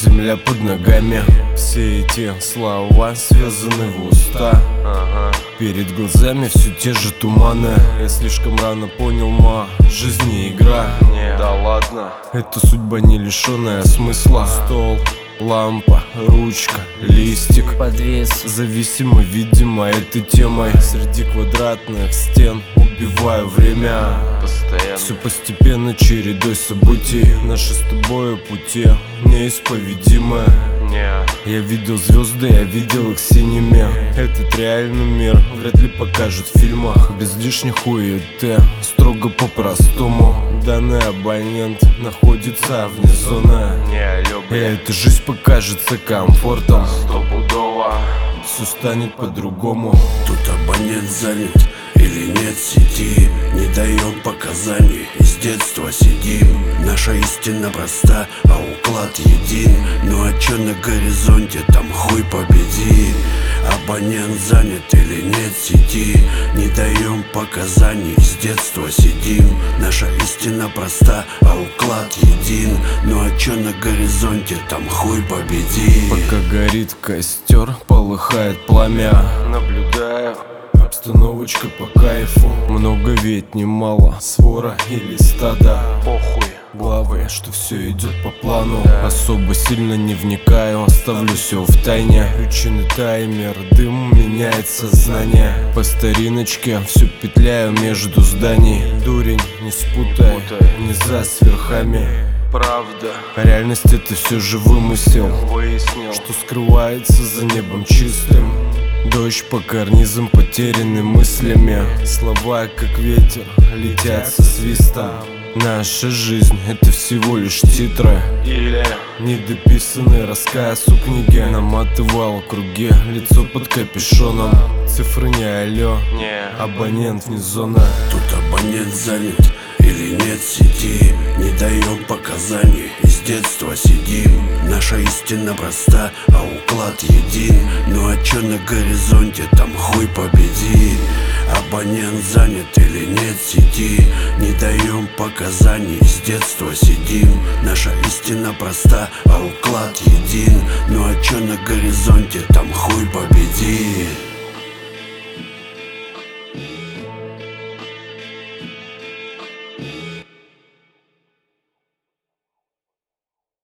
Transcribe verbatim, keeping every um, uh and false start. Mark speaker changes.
Speaker 1: земля под ногами. Все эти слова связаны в уста. Ага. Перед глазами все те же туманы. Я слишком рано понял, ма, жизнь не игра.
Speaker 2: Не, да ладно.
Speaker 1: Это судьба, не лишенная смысла. Стол, лампа, ручка, листик,
Speaker 3: подвес.
Speaker 1: Зависимо, видимо, этой темой. Среди квадратных стен убиваю время.
Speaker 2: Постоянно.
Speaker 1: Все постепенно чередой событий. Наши с тобой пути неисповедимы.
Speaker 2: Не.
Speaker 1: Я видел звезды, я видел их синими. Этот реальный мир вряд ли покажут в фильмах. Без лишних хуеты, строго по-простому. Данный абонент находится вне зоны.
Speaker 2: Не люблю.
Speaker 1: И эта жизнь покажется комфортом.
Speaker 2: Стопудово.
Speaker 1: Все станет по-другому.
Speaker 4: Тут абонент занят или нет сети, не даем показаний, с детства сидим. Наша истина проста, а уклад един. Ну а чё на горизонте, там хуй победи. Абонент занят или нет сети, не даем показаний, с детства сидим. Наша истина проста, а уклад един. Ну а чё на горизонте, там хуй победи.
Speaker 1: Пока горит костер, полыхает пламя.
Speaker 2: Наблюдаю.
Speaker 1: Обстановочка по кайфу. Много ведь немало, свора или стада.
Speaker 2: Похуй.
Speaker 1: Главное, что все идет по плану. Особо сильно не вникаю, оставлю все в тайне. Включенный таймер, дым меняет сознание. По стариночке все петляю между зданий. Дурень, не спутай, не за сверхами.
Speaker 2: Правда.
Speaker 1: Реальность это все же вымысел.
Speaker 2: Выяснил.
Speaker 1: Что скрывается за небом чистым. Дождь по карнизам, потеряны мыслями. Слова, как ветер, летят со свистом. Наша жизнь — это всего лишь титры.
Speaker 2: Или
Speaker 1: недописанный рассказ у книги. Наматывал круги, лицо под капюшоном. Цифры не алло,
Speaker 2: не.
Speaker 1: абонент вне зоны.
Speaker 4: Тут абонент занят или нет сети, не даем показаний, с детства сидим. Наша истина проста, а уклад един. Ну а чё на горизонте, там хуй победи. Абонент занят или нет сети, не даем показаний, с детства сидим. Наша истина проста, а уклад един. Ну а чё на горизонте, там хуй победи.